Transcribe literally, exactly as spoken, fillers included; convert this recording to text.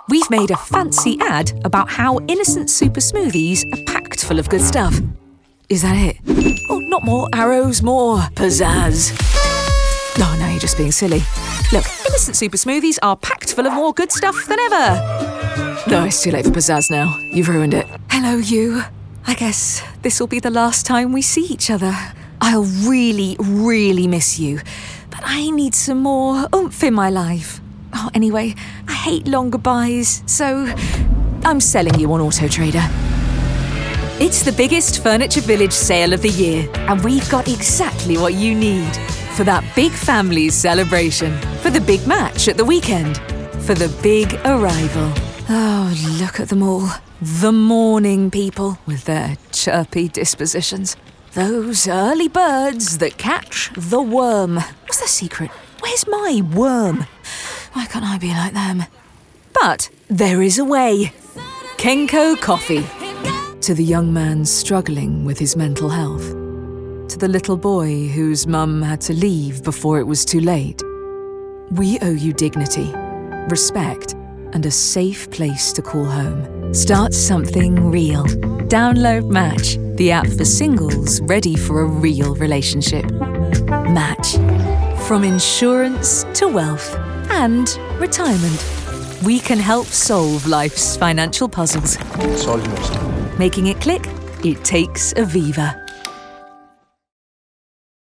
We've made a fancy ad about how innocent super smoothies are packed full of good stuff. Is that it? Oh, not more arrows, more pizzazz. Oh, no, you're just being silly. Look, innocent super smoothies are packed full of more good stuff than ever. No, it's too late for pizzazz now. You've ruined it. Hello, you. I guess this will be the last time we see each other. I'll really, really miss you. But I need some more oomph in my life. Oh, anyway, I hate long goodbyes, so I'm selling you on Auto Trader. It's the biggest Furniture Village sale of the year, and we've got exactly what you need for that big family celebration, for the big match at the weekend, for the big arrival. Oh, look at them all. The morning people with their chirpy dispositions. Those early birds that catch the worm. What's the secret? Where's my worm? Why can't I be like them? But there is a way. Kenco Coffee. To the young man struggling with his mental health. To the little boy whose mum had to leave before it was too late. We owe you dignity, respect, and a safe place to call home. Start something real. Download Match, the app for singles ready for a real relationship. Match. From insurance to wealth and retirement, we can help solve life's financial puzzles. It's almost. Making it click? It takes Aviva.